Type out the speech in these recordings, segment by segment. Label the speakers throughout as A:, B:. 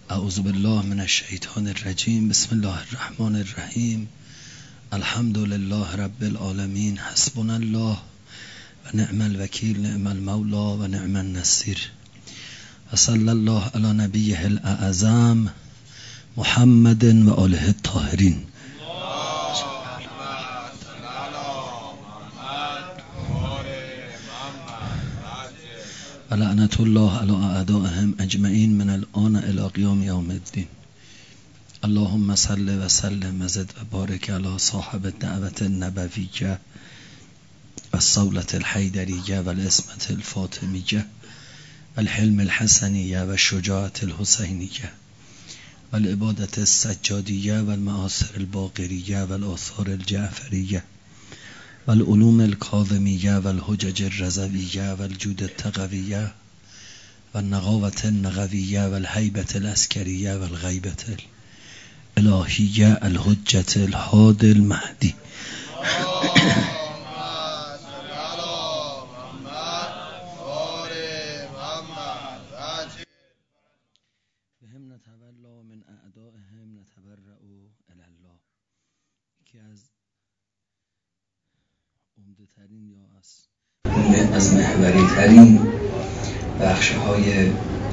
A: اعوذ بالله من الشیطان الرجیم. بسم الله الرحمن الرحیم. الحمد لله رب العالمین. حسبنا الله و نعم الوکیل، نعم المولا و نعم النصیر. و صلی الله علی نبیه الاعظم محمد و آله الطاهرین. و لعنت الله علی اعدائهم اجمعین من الان الی قیام یوم الدین. اللهم صل و سلم و زد و بارک علی صاحب الدعوت النبویه و الصولة الحیدریه و الاسمة الفاطمیه و الحلم الحسنیه و الشجاعة الحسینیه و العبادة السجادیه و المآثر الباقریه و الآثار الجعفریه و العلوم الکاظمیه و الحجج الرضویه و الجود التقویه و النقاوة النقویه و الهیبة العسکریه و الغیبة الالهیه الحجة الهادی المهدی. بهم نتولا من اعدائهم نتبرأ الی الله. یکی عمده ترین یا از محوری ترین بخش‌های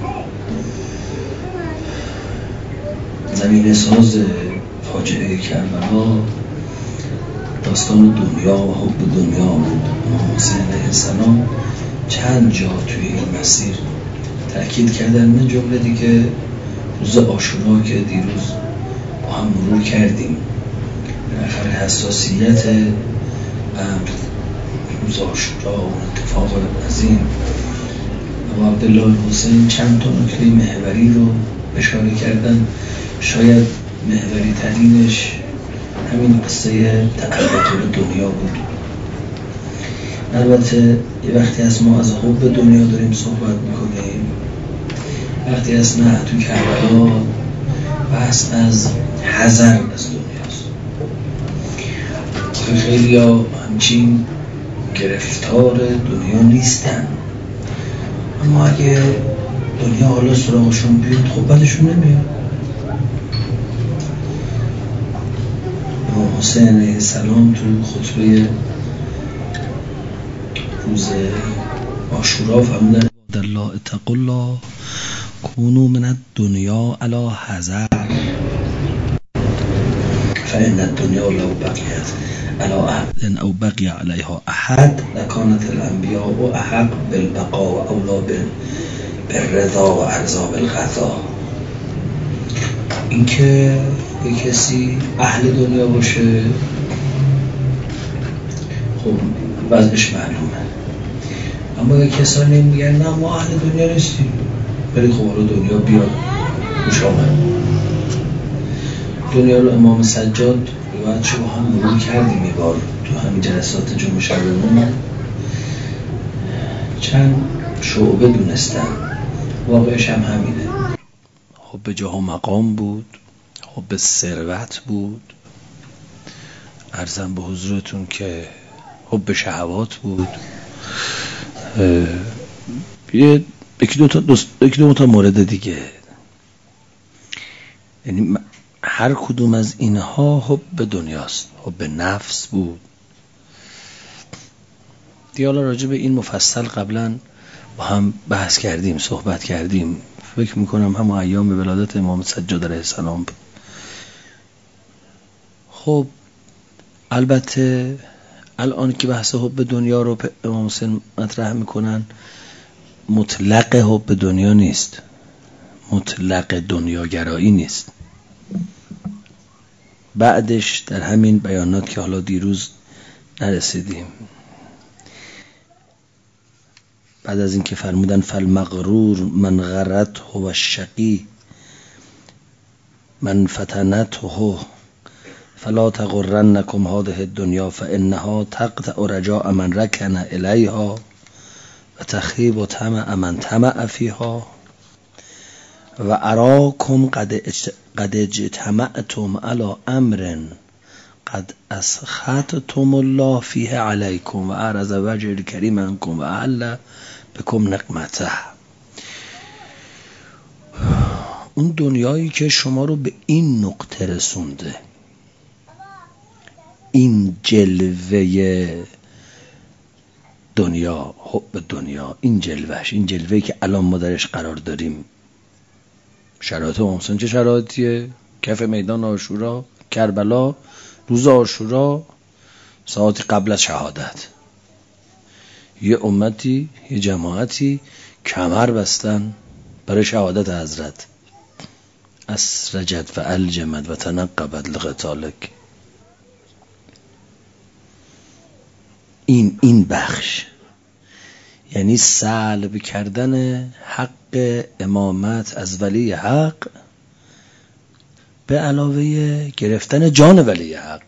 A: زمین ساز فاجعه کربلا داستان دنیا و حب دنیا بود. امام حسین علیه السلام چند جا توی این مسیر تأکید کردن، من جمله دیگه روز عاشورا که دیروز با هم مرور کردیم. بالاخره حساسیت روز عاشورا و اتفاق عظیم و عبدالله حسین چند تا نکته محوری رو اشاره کردن. شاید محوری ترینش همین قصه تقلب دنیا بود. البته یه وقتی از ما از حب دنیا داریم صحبت میکنیم، وقتی از نه تو کربلا بحث از حذر از دنیاست. خیلی ها همچین گرفتار دنیا نیستن، اما اگه دنیا حالا سراغشون بیاد خب بدشون نمیاد. امام حسین علیه السلام تو خطبه روز عاشورا فرمودن الله اتقوا الله کونوا من الدنیا علی حذر فإن الدنیا لو بقیت علی احد او بقی علیها احد لکانت الانبیاء احق بالبقاء و اولا بالرضا و ارزا بالغذا. این که یه کسی اهل دنیا باشه خب وضعش معلومه، اما یه کسانی میگن نه ما اهل دنیا نیستیم، ولی خب حالا دنیا بیاد خوش آمد. دنیا رو امام سجاد باید شما هم مرور کردیم یه بار تو همین جلسات جمعه شبمون، چند شعبه دونستن، واقعش هم همینه. حب جاه و مقام بود، حب ثروت بود، عرضم به حضورتون که حب شهوات بود. یکی دو تا مورد دیگه، یعنی هر کدوم از اینها حب دنیاست. حب نفس بود. دیالا راجع به این مفصل قبلا با هم بحث کردیم، صحبت کردیم. فکر میکنم همون ایام ولادت امام سجاد علیه السلام بود. خب البته الان که بحث حب دنیا رو امام حسین مطرح میکنن، مطلق حب دنیا نیست، مطلق دنیاگرایی نیست. بعدش در همین بیانات که حالا دیروز نرسیدیم، بعد از این که فرمودن فالمغرور من غرته و الشقی من فتنته فلا تغرنکم هذه الدنیا فانها تقطع رجاء من رکن الیها و تخیب طمع من طمع فیها و اراکم قد اجتمعتم علی امر قد اسخطتم الله فیه علیکم و اعرض وجه الکریم عنکم و احل بکم نقمته. اون دنیایی که شما رو به این نقطه رسونده، این جلوه دنیا، حب دنیا، این جلوهش، این جلوهی که الان ما درش قرار داریم، شرایط محسن چه شرایطیه؟ کف میدان عاشورا، کربلا، روز عاشورا، ساعتی قبل از شهادت، یه امتی، یه جماعتی کمر بستن برای شهادت حضرت. اسرجت و الجمت و تنقبت لقتالک. این بخش یعنی سلب کردن حق امامت از ولی حق به علاوه گرفتن جان ولی حق.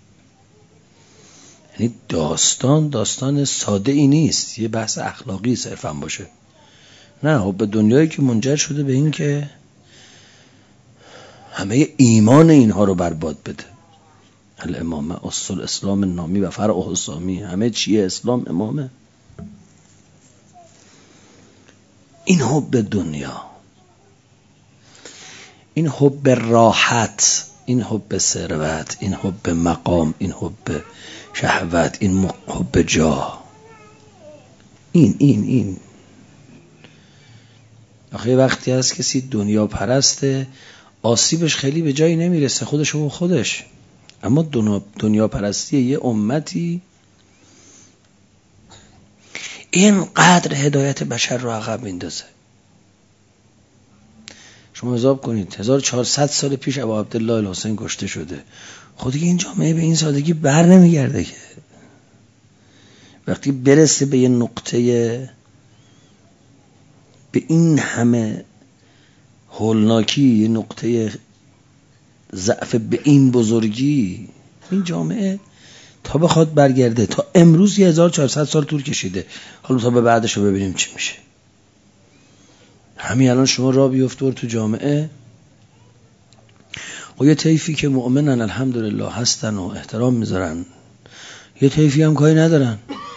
A: یعنی داستان ساده ای نیست، یه بحث اخلاقی صرفا باشه. نه، حب دنیایی که منجر شده به این که همه ایمان اینها رو برباد بده. الامامه اصل اسلام نامی و فرع حسامی، همه چیه اسلام امامه. این حب دنیا، این حب راحت، این حب ثروت، این حب مقام، این حب شهوت، این حب جاه، این آخه وقتی هست کسی دنیا پرسته، آسیبش خیلی به جایی نمیرسه خودش و خودش، اما دنیا پرستی یه امتی اینقدر هدایت بشر رو عقب میندازه. شما حساب کنید 1400 سال پیش ابا عبدالله الحسین کشته شده، خود این جامعه به این سادگی بر نمیگرده که وقتی برسه به یه نقطه به این همه هولناکی، یه نقطه ضعف به این بزرگی، این جامعه تا بخواد برگرده، تا امروز 1400 سال طول کشیده، حالا تا به بعدش رو ببینیم چی میشه. همین الان شما راه بیفت تو جامعه و یه طیفی که مؤمنن الحمدلله هستن و احترام میذارن، یه طیفی هم کاری ندارن،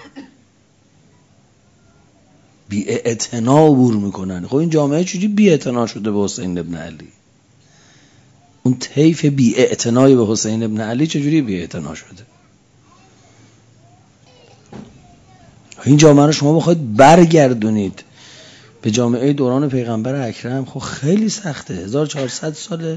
A: بی اعتنا عبور میکنن. خب این جامعه چجوری بی اعتنا شده به حسین ابن علی؟ اون طیف بی اعتنای به حسین ابن علی چجوری بی اعتنا شده؟ این جامعه رو شما بخواید برگردونید به جامعه دوران پیغمبر اکرم، خب خیلی سخته. 1400 ساله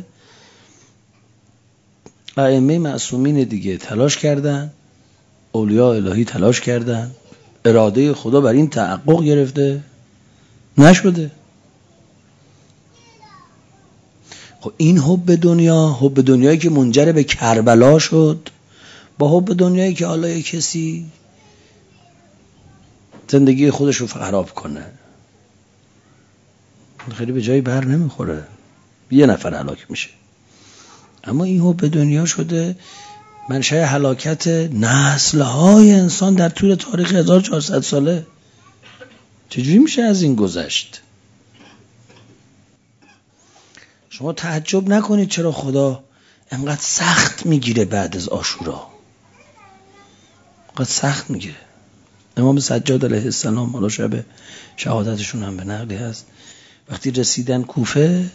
A: ائمه معصومین دیگه تلاش کردن، اولیاء الهی تلاش کردن، اراده خدا بر این تحقق گرفته، نشده. خب این حب دنیایی که منجر به کربلا شد، با حب دنیایی که حالا یک کسی زندگی خودش رو خراب کنه، خیلی به جایی بر نمیخوره، یه نفر هلاک میشه. اما این حب دنیا شده منشأ هلاکت نسل‌های انسان در طول تاریخ 1400 ساله. چجوری میشه از این گذشت؟ شما تعجب نکنید چرا خدا انقدر سخت میگیره بعد از عاشورا، انقدر سخت میگیره. امام سجاد علیه السلام، حالا شب شهادتشون هم به نقلی هست، وقتی رسیدن کوفه،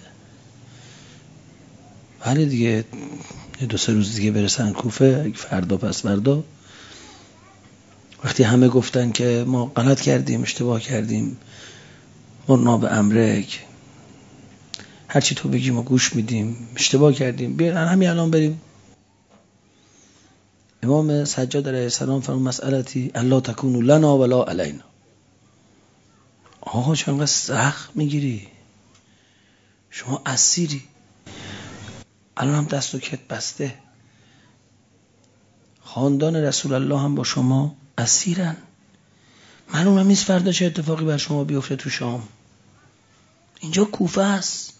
A: ولی دیگه 2-3 روز دیگه برسن کوفه، فردا پس فردا، وقتی همه گفتن که ما غلط کردیم، اشتباه کردیم، مرنا به امرک، هرچی تو بگی ما گوش میدیم، اشتباه کردیم، بیان همین الان بریم. امام سجاد علیه السلام فرمود مسئلتی الله تکونوا لنا ولا علینا. آقا چرا سخت میگیری؟ شما اسیری، الان هم دست و کت بسته، خاندان رسول الله هم با شما اسیرن، معلوم نیست فردا چه اتفاقی بر شما بیفته تو شام. اینجا کوفه است،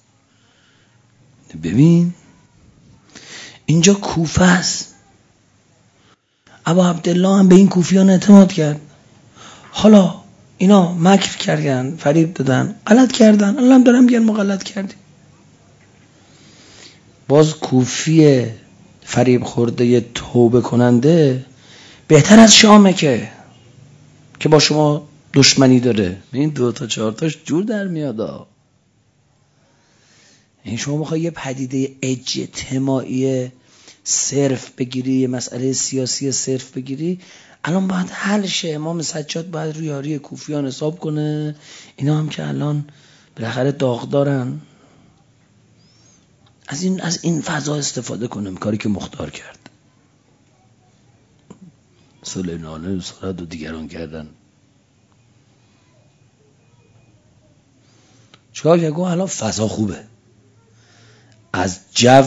A: ببین اینجا کوفه است. ابا عبدالله هم به این کوفیان اعتماد کرد. حالا اینا مکر کردن، فریب دادن، غلط کردن، الان دارم میگن ما غلط کردیم. باز کوفی فریب خورده توبه کننده بهتر از شامه که با شما دشمنی داره. این 2 تا 4 تاش جور در میاد. یعنی شما میخوای یه پدیده اجتماعی صرف بگیری، یه مسئله سیاسی صرف بگیری، الان باید حل شه. امام سجاد باید روی یاری کوفیان حساب کنه. اینا هم که الان بالاخره داغ دارن، از این فضا استفاده کنم، کاری که مختار کرد، سلیمانه و سرد و دیگران کردن. چیکار کرد؟ گفت الان فضا خوبه، از جو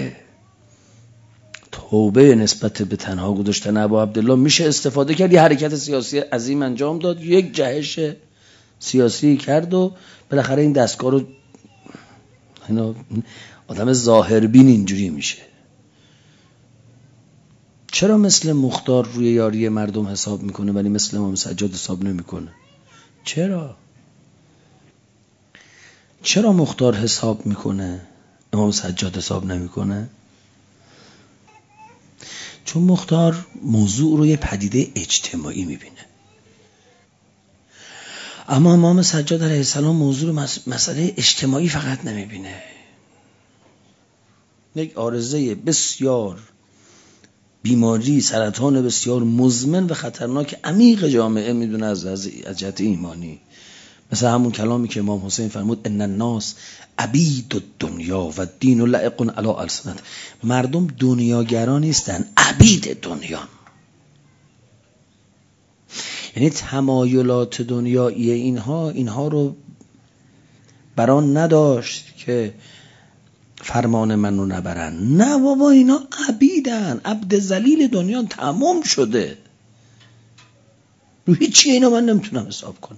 A: توبه نسبت به تنها گذاشتن ابا عبدالله میشه استفاده کرد. یه حرکت سیاسی عظیم انجام داد، یک جهش سیاسی کرد و بالاخره این دستگاه رو، اینا آدم ظاهربین اینجوری میشه. چرا مثل مختار روی یاری مردم حساب میکنه ولی مثل امام سجاد حساب نمیکنه؟ چرا مختار حساب میکنه امام سجاد حساب نمیکنه؟ چون مختار موضوع رو یه پدیده اجتماعی میبینه، اما امام سجاد علیه السلام موضوع رو مسئله اجتماعی فقط نمیبینه. یک عارضه بسیار بیماری، سرطان بسیار مزمن و خطرناک عمیق جامعه میدونه از جهت ایمانی. مثل همون کلامی که امام حسین فرمود ان الناس عبید الدنیا و دین لعق علی السنت. مردم دنیاگرا نیستن، عبید دنیا. یعنی تمایلات دنیایی اینها رو بران نداشت که فرمان من رو نبرن. نه بابا، اینا عبیدن، عبد ذلیل دنیا تمام شده. رو هیچی اینا من نمیتونم حساب کنم.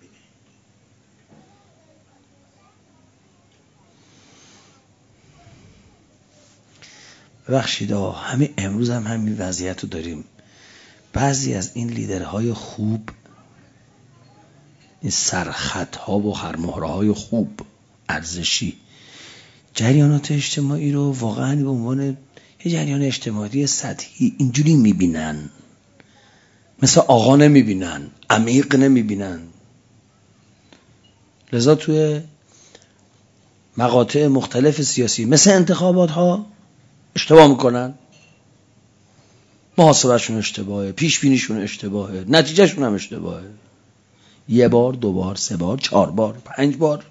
A: ببخشید همه امروز هم همین وضعیت رو داریم. بعضی از این لیدرهای خوب، این سرخطها و خرمهرهای خوب ارزشی، جریانات اجتماعی رو واقعا به عنوان یه جریان اجتماعی سطحی اینجوری میبینن، مثل آقا نمیبینن، عمیق نمیبینن. لذا توی مقاطع مختلف سیاسی مثل انتخابات ها اشتباه میکنن، محاسبهشون اشتباهه، پیش بینیشون اشتباهه، نتیجهشون هم اشتباهه. 1 بار، 2 بار، 3 بار، 4 بار، 5 بار.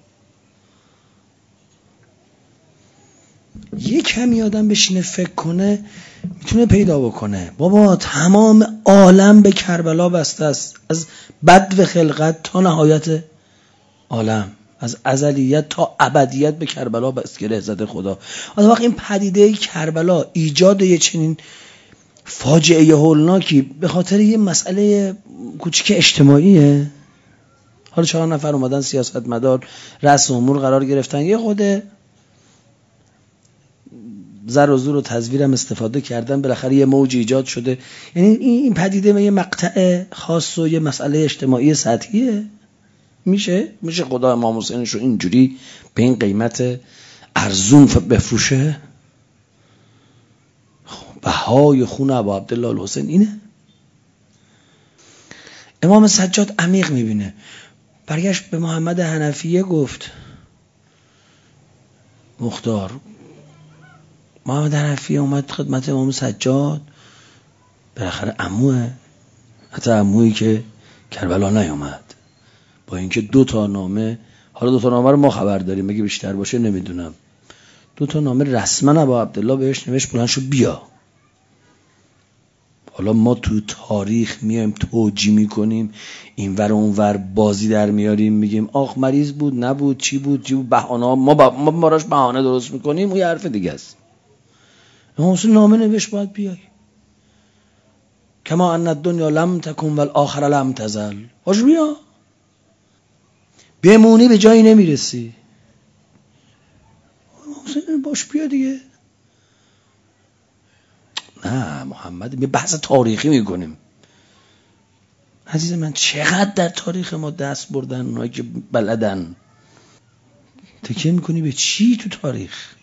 A: یه کمی آدم بشینه فکر کنه میتونه پیدا بکنه بابا تمام عالم به کربلا بسته است، از بدو خلقت تا نهایت عالم، از ازلیت تا ابدیت به کربلا بسته زده خدا. از وقت این پدیده کربلا ایجاد یه چنین فاجعه هولناکی به خاطر یه مسئله کوچیک اجتماعیه. حالا 4 نفر اومدن سیاستمدار رأس امور قرار گرفتن، یه خود زر و زور و تزویرم استفاده کردن، بالاخره یه موج ایجاد شده. یعنی این پدیده یه مقطع خاص و یه مسئله اجتماعی سطحیه. میشه خدا امام حسینش رو اینجوری به این قیمت ارزون بفروشه؟ بهای خون ابا عبدالله الحسین اینه. امام سجاد عمیق میبینه. برگشت به محمد حنفیه گفت مختار، محمد حنفیه اومد خدمت امام سجاد، بالاخره عموه، حتی عمویی که کربلا نیومد، با اینکه 2 نامه، حالا 2 نامه رو ما خبر داریم، مگه بیشتر باشه نمیدونم، 2 نامه رسما ابا عبدالله بهش نوشت بلند شو بیا. حالا ما تو تاریخ میایم توجیه میکنیم، این ور اون ور بازی در میاریم، میگیم آخ مریض بود، نبود، چی بود، بهانه، ما براش بهانه درست میکنیم، اون یه حرف دیگه است. امام حسین نامه نوشت باید بیای. کما ان الدنیا لم تکن والآخره لم تزل. باش بیا. بمونی به جایی نمیرسی. امام حسین باش بیا دیگه. نه محمد، یه بحث تاریخی میکنیم. عزیز من چقدر در تاریخ ما دست بردن اونایی که بلدن. تکیه میکنی به چی تو تاریخ؟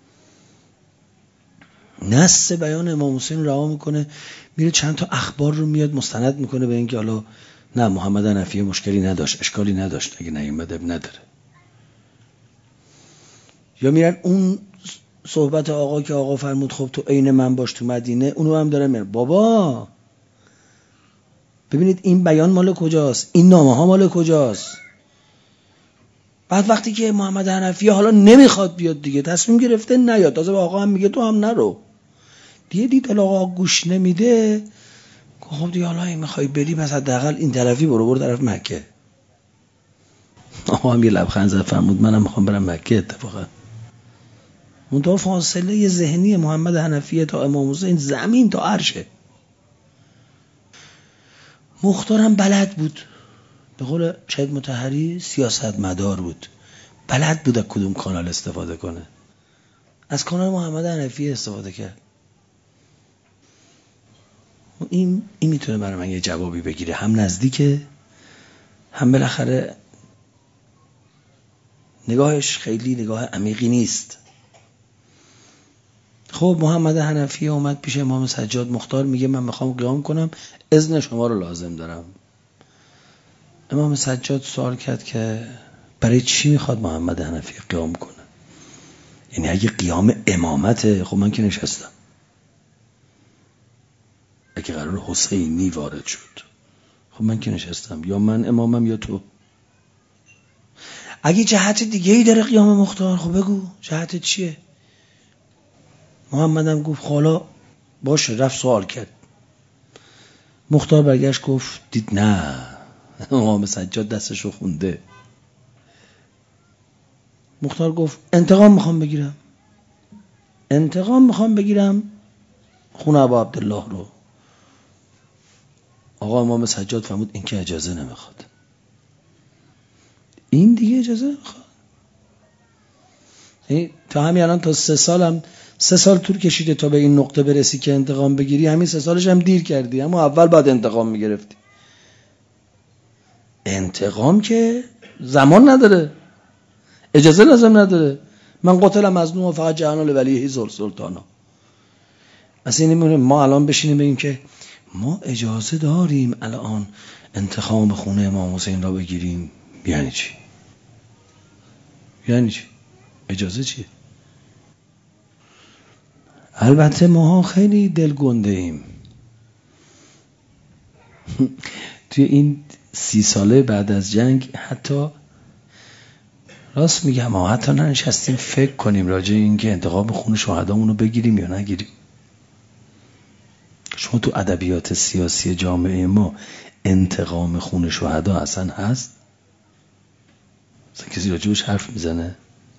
A: نص بیان امام حسین رها میکنه، میره چند تا اخبار رو میاد مستند میکنه به اینکه حالا نه محمد حنفیه مشکلی نداشت، اشکالی نداشت، اگه نیومد نداره. یا میرن اون صحبت آقا که آقا فرمود خب تو عین من باش تو مدینه، اونو هم داره میره. بابا ببینید این بیان مال کجاست، این نامه ها مال کجاست. بعد وقتی که محمد حنفی حالا نمیخواد بیاد دیگه، تصمیم گرفته نیاد، تازه آقا هم میگه تو هم نرو دیگه، دید آقا گوش نمیده، خب دیگه حالا این میخوای بری پس حداقل این طرفی برو طرف مکه. آقا هم یه لبخند زد فرمود منم میخوام برم مکه. اتفاقا منتها فاصله ذهنی محمد حنفی تا امام حسین زمین تا عرشه. مختارم بلد بود، به قول شهید مطهری سیاست مدار بود، بلد بود از کدوم کانال استفاده کنه. از کانال محمد حنفی استفاده کرد. این میتونه برای من یه جوابی بگیره، هم نزدیکه هم بالاخره نگاهش خیلی نگاه عمیقی نیست. خب محمد حنفی اومد پیش امام سجاد مختار، میگه من میخوام قیام کنم، اذن شما رو لازم دارم. امام سجاد سوال کرد که برای چی میخواد محمد حنفی قیام کنه؟ یعنی اگه قیام امامته خب من که نشستم، اگه قرار حسینی وارد شد خب من که نشستم، یا من امامم یا تو. اگه جهت دیگه ای داره قیام مختار خب بگو جهت چیه. محمدم گفت حالا باشه، رفت سوال کرد. مختار برگشت گفت دید نه، امام سجاد دستشو خونده. مختار گفت انتقام میخوام بگیرم خونه ابا عبدالله رو. آقا امام سجاد فرمود این که اجازه نمیخواد، این دیگه اجازه نمیخواد. تا همین الان تا 3 سال طول کشیده تا به این نقطه برسی که انتقام بگیری، همین 3 سالش هم دیر کردی، اما اول بعد انتقام میگرفتی. انتقام که زمان نداره، اجازه لازم نداره. من قتلم مظلوم فقط جهان لولیه سلطانا. اصلا نمیونه ما الان بشینیم بگیم که ما اجازه داریم الان انتقام خونه امام حسین را بگیریم. یعنی چی؟ اجازه چیه؟ البته ما خیلی دلگنده ایم. توی این 30 ساله بعد از جنگ حتی راست میگم حتی ننشستیم فکر کنیم راجع این که انتقام خون شهدامون رو بگیریم یا نگیریم. شما تو ادبیات سیاسی جامعه ما انتقام خون شهدا اصلا هست؟ اصلا کسی راجعش حرف میزنه؟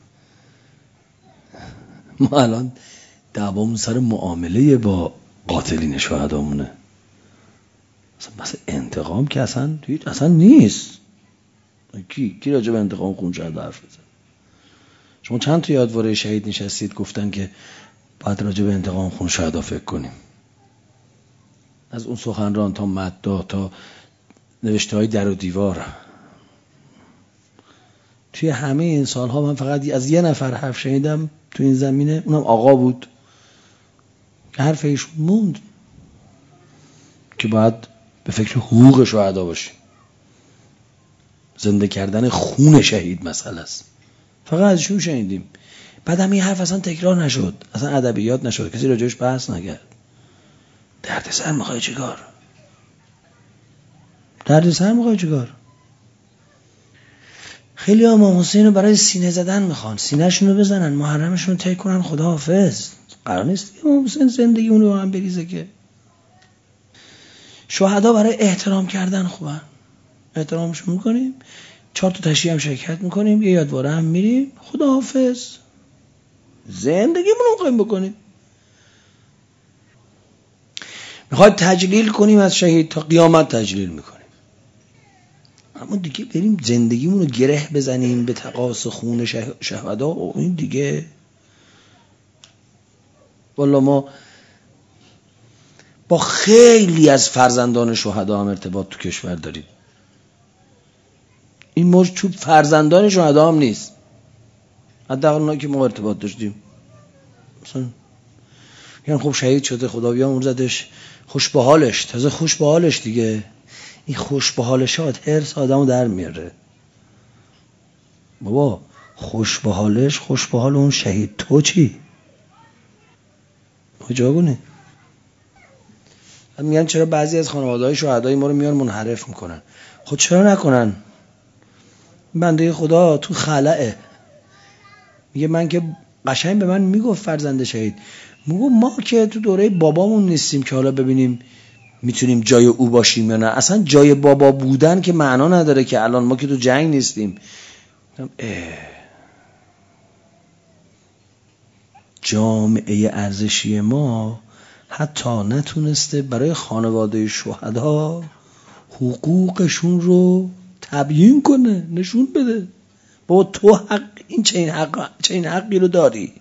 A: ما الان دعوامون سر معامله با قاتلین شهدامونه. مثلا انتقام که اصلا نیست. کی راجع به انتقام خون شهدا حرف بزنه؟ شما چند تا یادواره شهید نشستید گفتن که باید راجع به انتقام خون شهدا فکر کنیم؟ از اون سخنران تا مداح تا نوشته‌های در و دیوار، توی همه این سالها من فقط از یه نفر حرف شنیدم تو این زمینه، اونم آقا بود که حرف ایشون موند که باید به فکر حقوق شهدا باشیم، زنده کردن خون شهید مسئله است. فقط ازشون شنیدیم. بعد هم این حرف اصلا تکرار نشد، اصلا ادبیات نشد، کسی راجعش بحث نکرد. دردسر میخوای چیکار؟ خیلی امام حسین رو برای سینه زدن میخوان، سینه‌شون رو بزنن، محرمشون رو طی کنن، خداحافظ. قرار نیست امام حسین زندگی اون رو هم بریزه که. شهدا برای احترام کردن خوبن، احترامشون میکنیم، 4 تا تشییع هم شرکت میکنیم، یه یادواره هم میریم، خداحافظ. زندگیمون رو قایم بکنیم. میخواد تجلیل کنیم از شهید تا قیامت تجلیل میکنیم، اما دیگه بریم زندگیمون رو گره بزنیم به تقاص خون شهدا و این دیگه. والا ما با خیلی از فرزندان شهدا هم ارتباط تو کشور داریم. این موج تو فرزندان شهدا هم نیست، حداقل اونایی که ما ارتباط داشتیم. مثلا یعنی خب شهید شده، خدا بیامرزدش، خوش به حالش، تازه خوش به حالش دیگه. این خوش به حالشات هرس آدمو در میاره. بابا خوش به حالش، خوش به حال اون شهید. تو چی؟ کجاگونه؟ میگن چرا بعضی از خانواده‌های شهدای ما رو میان منحرف میکنن؟ خود چرا نکنن؟ بنده خدا تو خلأه، میگه من که قشنگ به من میگفت فرزند شهید، میگو ما که تو دوره بابامون نیستیم که حالا ببینیم میتونیم جای او باشیم یا نه. اصلا جای بابا بودن که معنا نداره که الان ما که تو جنگ نیستیم. جامعه ارزشی ما حتی نتونسته برای خانواده شهدا حقوقشون رو تبیین کنه، نشون بده. بابا تو حق، این چه حقی رو داری؟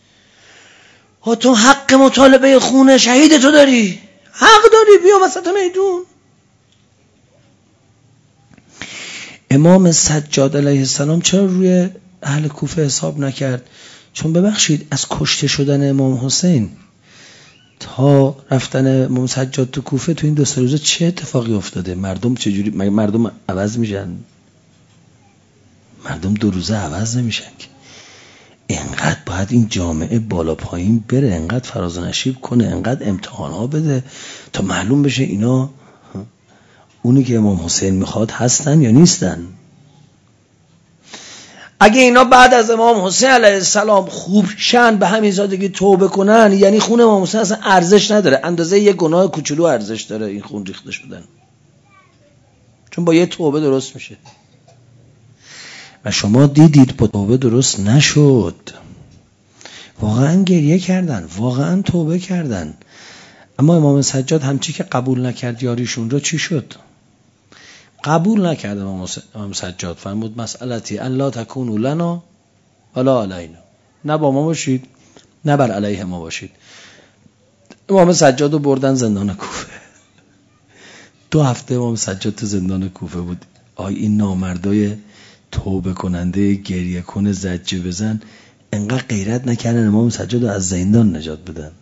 A: تو حق مطالبه خون شهید تو داری، حق داری، بیا وسط میدون. امام سجاد علیه السلام چرا روی اهل کوفه حساب نکرد؟ چون ببخشید از کشته شدن امام حسین تا رفتن امام سجاد تو کوفه تو این 2 روزه چه اتفاقی افتاده؟ مردم چجوری؟ مردم عوض میشن؟ مردم 2 روزه عوض نمیشن که. انقدر باید این جامعه بالا پایین بره، انقدر فراز و نشیب کنه، انقدر امتحان ها بده تا معلوم بشه اینا اونی که امام حسین میخواد هستن یا نیستن. اگه اینا بعد از امام حسین علیه السلام خوب شن، به همین سادگی توبه کنن، یعنی خون امام حسین اصلا ارزش نداره، اندازه یک گناه کوچولو ارزش داره این خون ریخته شدن، چون با یه توبه درست میشه. و شما دیدید با توبه درست نشد، واقعا گریه کردن، واقعا توبه کردن. اما امام سجاد همچی که قبول نکرد یاریشون رو، چی شد؟ قبول نکرد امام سجاد، فرمود مسئلتی ان لا تکونوا لنا ولا علینا، نه با ما باشید نه بر علیه ما باشید. امام سجاد رو بردن زندان کوفه. 2 هفته امام سجاد تو زندان کوفه بود. این نامردای توبه کننده گریه کنه زجه بزن انقدر غیرت نکردن امام سجاد رو از زندان نجات بدن.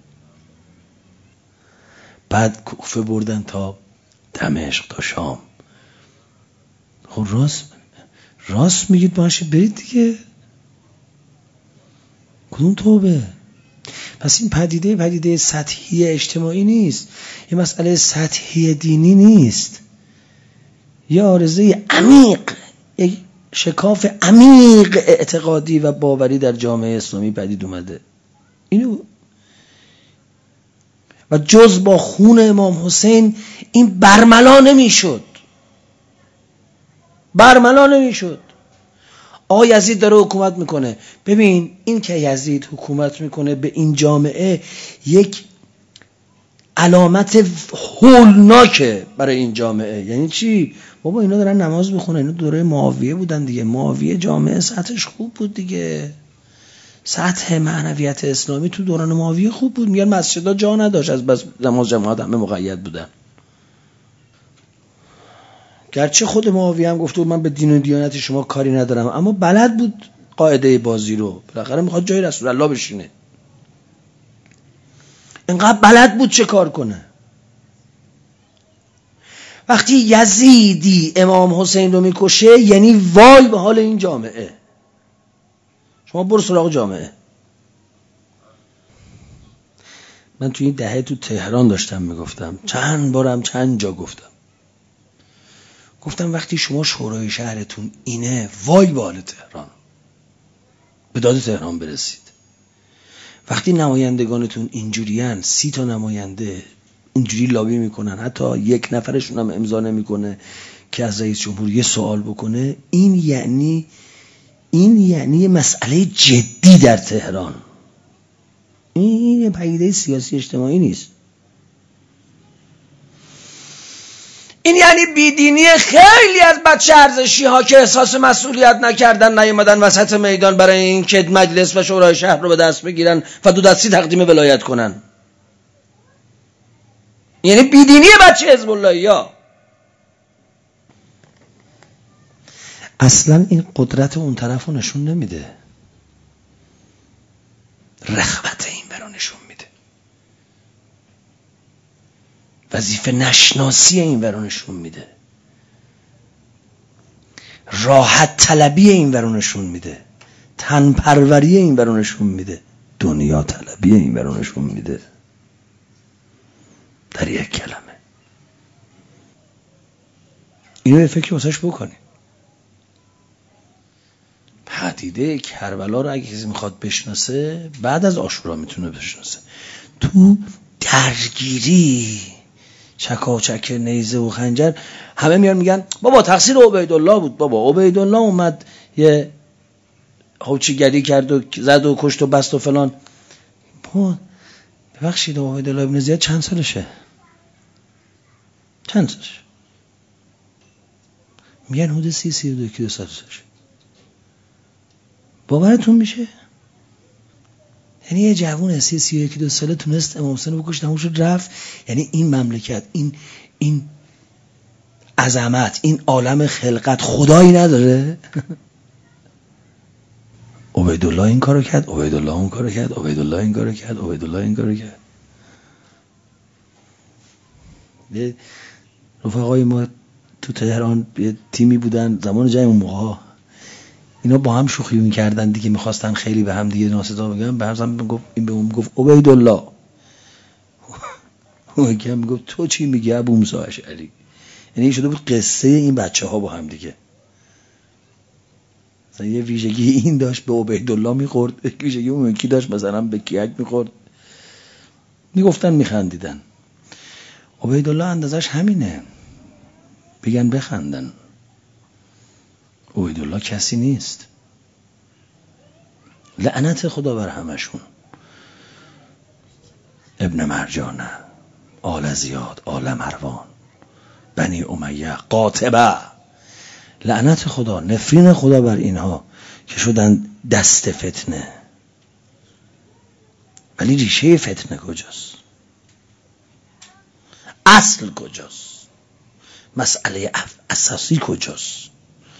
A: بعد کوفه بردن تا دمشق تا شام. خب راست میگید باشید برید دیگه. کدوم توبه؟ پس این پدیده سطحی اجتماعی نیست، یه مسئله سطحی دینی نیست، یه عارضه عمیق، یک شکاف عمیق اعتقادی و باوری در جامعه اسلامی پدید اومده. اینو و جز با خون امام حسین این برملا نمیشد. آقا یزید داره حکومت میکنه. ببین این که یزید حکومت میکنه به این جامعه یک علامت هولناکه برای این جامعه. یعنی چی؟ بابا اینا دارن نماز میخونن، اینا دوره معاویه بودن دیگه. معاویه جامعه سطحش خوب بود دیگه، سطح معنویت اسلامی تو دوران معاویه خوب بود. میگن مسجدها جا نداشت، از بس نماز جماعت همه مقید بودن. گرچه خود معاویه هم گفته من به دین و دیانت شما کاری ندارم، اما بلد بود قاعده بازی رو، بالاخره میخواد جای رسول الله بشینه، اینقدر بلد بود چه کار کنه. وقتی یزیدی امام حسین رو میکشه یعنی وای به حال این جامعه. شما برو سراغ جامعه. من توی این دهه تو تهران داشتم میگفتم، چند جا گفتم وقتی شما شورای شهرتون اینه، وای به حال تهران، به داد تهران برسید. وقتی نمایندگانتون اینجورین، 30 تا نماینده اینجوری لابی میکنن، حتی 1 نفرشون هم امضا نمیکنه که از رئیس جمهور یه سوال بکنه، این یعنی مسئله جدی در تهران. این پدیده سیاسی اجتماعی نیست. این یعنی بیدینی خیلی از بچه ارزشی ها که احساس مسئولیت نکردن، نیومدن وسط میدان برای این که مجلس و شورای شهر رو به دست بگیرن و 2 دستی تقدیم ولایت کنن. یعنی بیدینی بچه حزب اللهی ها. اصلا این قدرت اون طرف رو نشون نمیده، رغبت این برو نشون میده، وظیفه نشناسی این ورو نشون میده، راحت طلبی این ورو نشون میده. تن پروری این برونشون میده، دنیا طلبی این برونشون میده. در یک کلمه اینو یه فکر واسش بکنی. پدیده کربلا رو اگه کسی میخواد بشناسه بعد از عاشورا میتونه بشناسه. تو درگیری چکاچک نیزه و خنجر همه میان میگن بابا تقصیر عبیدالله بود، بابا عبیدالله اومد یه هوچیگری کرد و زد و کشت و بست و فلان. ببخشید عبیدالله ابن زیاد چند سالشه؟ چند سالشه؟ میگن حدود 30-32 سالشه. باورتون میشه؟ یعنی یه جوون 30-31 ساله تونست امام حسین رو بکشه، تموم شد رفت. یعنی این مملکت، این عظمت، این عالم خلقت خدایی نداره؟ عبیدالله این کارو کرد، عبیدالله اون کارو کرد، عبیدالله این کارو کرد، عبیدالله این کارو کرد. رفقای ما تو تهران یه تیمی بودن زمان جنگ اون موقع، اینا با هم شوخی می‌کردن دیگه، می‌خواستن خیلی به هم دیگه ناسزا بگن. به هم میگفت، این به اون میگفت عبیدالله، اون یکی هم میگفت تو چی میگی ابو موسی اشعری. یعنی شده بود قصه این بچه‌ها با هم دیگه. مثلا یه ویژگی این داشت به عبیدالله می‌خورد، یک ویژگی اون یکی داشت مثلا به کیک می‌خورد. میگفتن میخندیدن. عبیدالله اندازش همینه، بگن بخندن. عبیدالله کسی نیست. لعنت خدا بر همشون. ابن مرجانه، آل زیاد، آل مروان، بنی امیه، قاطبه، لعنت خدا، نفرین خدا بر اینها که شدن دست فتنه. ولی ریشه فتنه کجاست؟ اصل کجاست؟ مسئله اساسی کجاست؟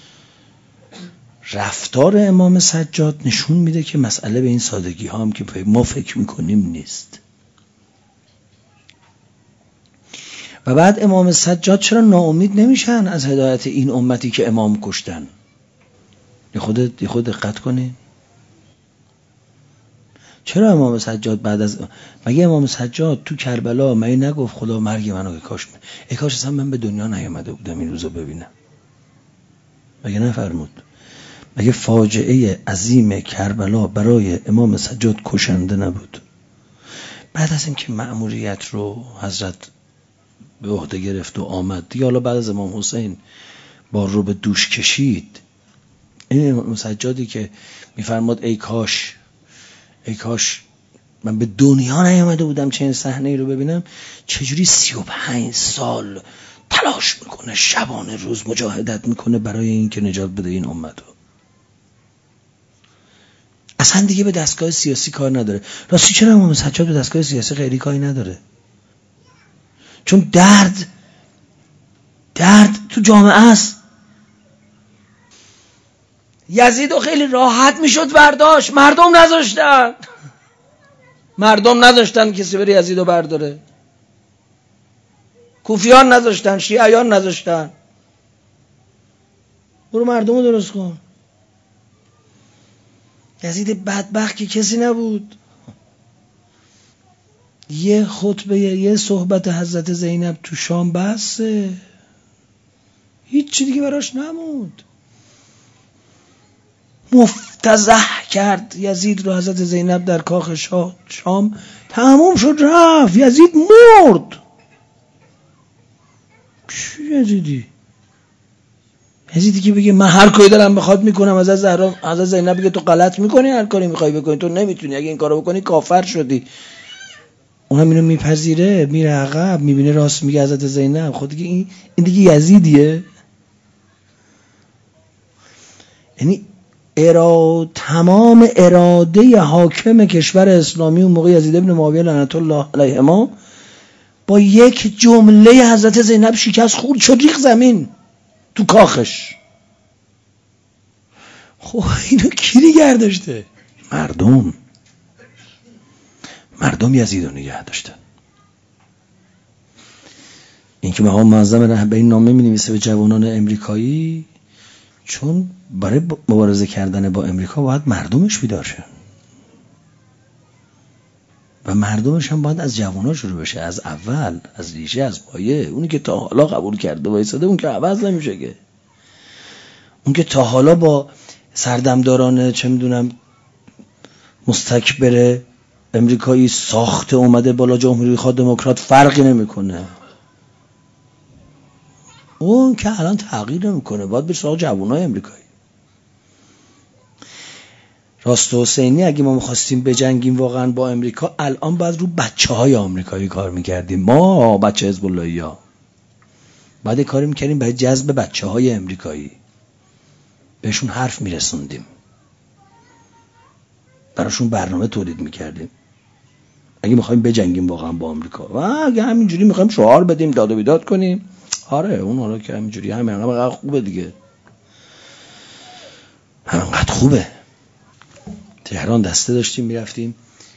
A: رفتار امام سجاد نشون میده که مسئله به این سادگی ها هم که ما فکر میکنیم نیست. و بعد امام سجاد چرا ناامید نمیشن از هدایت این امتی که امام کشتن؟ یه خود دقت کنین. چرا امام سجاد بعد از مگه امام سجاد تو کربلا مگه نگفت خدا مرگ منو کاش اصلا من به دنیا نیامده بودم این روزو ببینم؟ مگه نفرمود؟ مگه فاجعه عظیم کربلا برای امام سجاد کشنده نبود؟ بعد از اینکه مأموریت رو حضرت به عهده گرفت و آمد دیگه، حالا بعد از امام حسین بار رو به دوش کشید، این امام سجادی که میفرماد ای کاش من به دنیا نیامده بودم چه این صحنه ای رو ببینم، چجوری 35 سال تلاش میکنه، شبانه روز مجاهدت میکنه برای این که نجات بده این امت رو. اصلا دیگه به دستگاه سیاسی کار نداره. راستی چرا امام سجاد به دستگاه سیاسی غیری کاری نداره؟ چون درد تو جامعه است. یزیدو خیلی راحت میشد برداشت، مردم نذاشتن کسی بره یزیدو برداره، کوفیان نذاشتن، شیعیان نذاشتن. برو مردمو درست کن. یزید بدبخت که کسی نبود. یه خطبه، یه صحبت حضرت زینب تو شام بسه، هیچ چی دیگه براش نموند. مفتضح کرد یزید رو حضرت زینب در کاخ شام، تموم شد رفت، یزید مرد. چی یزیدی که بگه من هر کاری دارم بخواد میکنم، حضرت زینب بگه تو غلط میکنی، هر کاری میخوای بکنی تو نمیتونی، اگه این کارو بکنی کافر شدی. اونم اینو میپذیره، میره عقب، میبینه راست میگه حضرت زینب. خود دیگه این دیگه یزیدیه؟ یعنی تمام اراده حاکم کشور اسلامی اون موقع یزید ابن معاویه لعنت الله علیهما با یک جمله حضرت زینب شکست خورد، شد ریخ زمین تو کاخش. خب اینو کی نگه داشته؟ مردم یزیدو نگه داشتن. این که مقام معظم رهبری نامه می نویسه به جوانان امریکایی، چون برای مبارزه کردن با امریکا باید مردمش بیدار شن و مردمش هم باید از جوان‌ها شروع بشه، از اول، از ریشه، از پایه. اونی که تا حالا قبول کرده وایساده اون که عوض نمیشه که. اون که تا حالا با سردمداران چه میدونم مستکبر امریکایی ساخته اومده بالا جمهوری خواه دموکرات فرقی نمیکنه. اون که الان تغییر نمیکنه، باید به سراغ جوانای امریکایی. راست حسینی اگه ما می‌خواستیم بجنگیم واقعا با امریکا، الان باید رو بچه‌های آمریکایی کار می‌کردیم. ما بچه حزب اللهی‌ها بعد کاری می‌کردیم برای جذب بچه‌های امریکایی، بهشون حرف می‌رسوندیم، براشون برنامه تولید می‌کردیم اگه می‌خوایم بجنگیم واقعا با آمریکا. و اگه همینجوری می‌خوایم شعار بدیم، داد و بیداد کنیم، آره اون حالا که همینجوری همینقدر خوبه دیگه، همینقدر خوبه. تهران دسته داشتیم میرفتیم،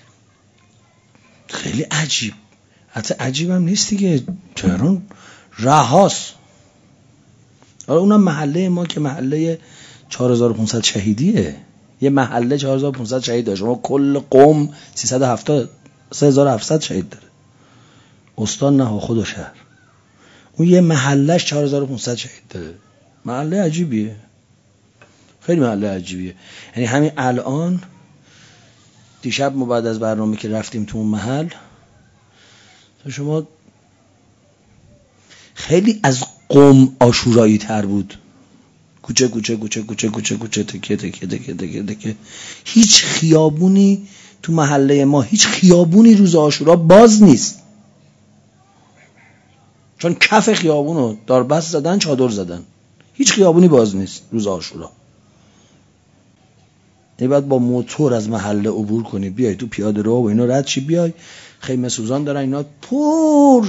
A: خیلی عجیب، حتی عجیب هم نیست دیگه، تهران رهاست. آره اونم محله ما که محله 4500 شهیدیه، یه محله 4500 شهید داره، شما کل قوم 370 3700 شهید داره، استان نه خود و شهر، اون یه محلهش 4500 شهید داره. محله عجیبیه، خیلی محله عجیبیه. یعنی همین الان دیشب ما بعد از برنامه که رفتیم تو اون محل، تو شما خیلی از قوم آشورایی تر بود، کوچه کوچه کوچه کوچه کوچه کوچه تکیه تکیه تکیه تکیه تکیه. هیچ خیابونی تو محله ما، هیچ خیابونی روز عاشورا باز نیست، چون کف خیابونو داربست زدن، چادر زدن، هیچ خیابونی باز نیست روز عاشورا. بعد با موتور از محله عبور کنی بیای تو پیاده رو و اینا رد چی بیای، خیمه سوزان دارن اینا پر.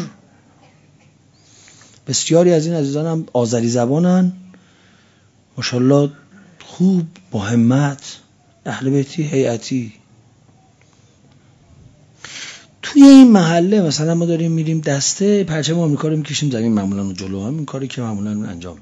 A: بسیاری از این عزیزان هم آذری زبانن، ماشاءالله خوب، با همت، اهل بیتی هیئتی. توی این محله مثلا ما داریم میریم دسته پرچم آمریکا رو میکشیم زمین، معمولا جلو هم این کاری که معمولا انجام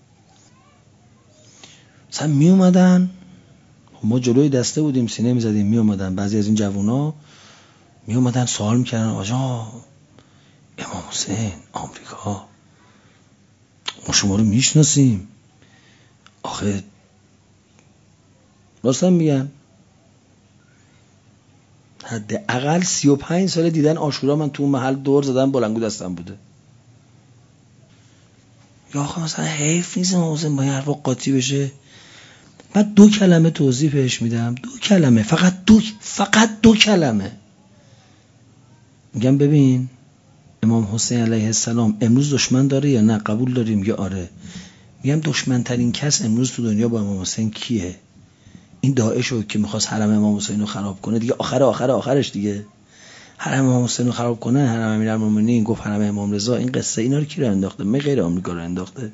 A: مثلا می اومدن، ما جلوی دسته بودیم سینه میزدیم، می اومدن بعضی از این جوونا می اومدن سوال میکردن آجا امام حسین آمریکا ما شما رو میشناسیم، آخه راستم میگن حداقل 35 سال دیدن عاشورا من تو اون محل دور زدم، بلنگو دستم بوده. یا آخه مثلا حیف نیست امام حسین با این حرفا قاطی بشه. بعد 2 کلمه توضیح بهش میدم، 2 کلمه، فقط 2 کلمه. میگم ببین امام حسین علیه السلام امروز دشمن داره یا نه؟ قبول داریم یا آره؟ میگم دشمن ترین کس امروز تو دنیا با امام حسین کیه؟ این داعشو که میخواست حرم امام حسین رو خراب کنه دیگه، آخرش دیگه حرم امام حسین رو خراب کنه، حرم امیرالمومنین گفت حرم امام رضا، این قصه اینا رو کی رو انداخته؟ غیر آمریکا رو انداخته.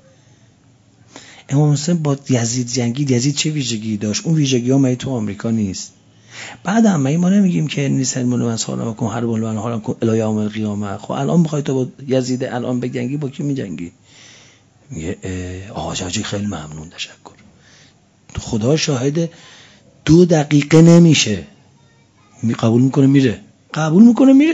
A: امام حسین با یزید جنگید، یزید چه ویژگی داشت؟ اون ویژگی‌ها مگه تو آمریکا نیست؟ بعد هم ما نمیگیم که نیست من سلام کن هر بول من حالا کن الی یوم القیامه. خب الان میخوای تو با یزید الان بجنگی، با کی میجنگی؟ میگه آقا حاجی خیلی ممنون، تشکر، خدا شاهد 2 دقیقه نمیشه قبول میکنه میره.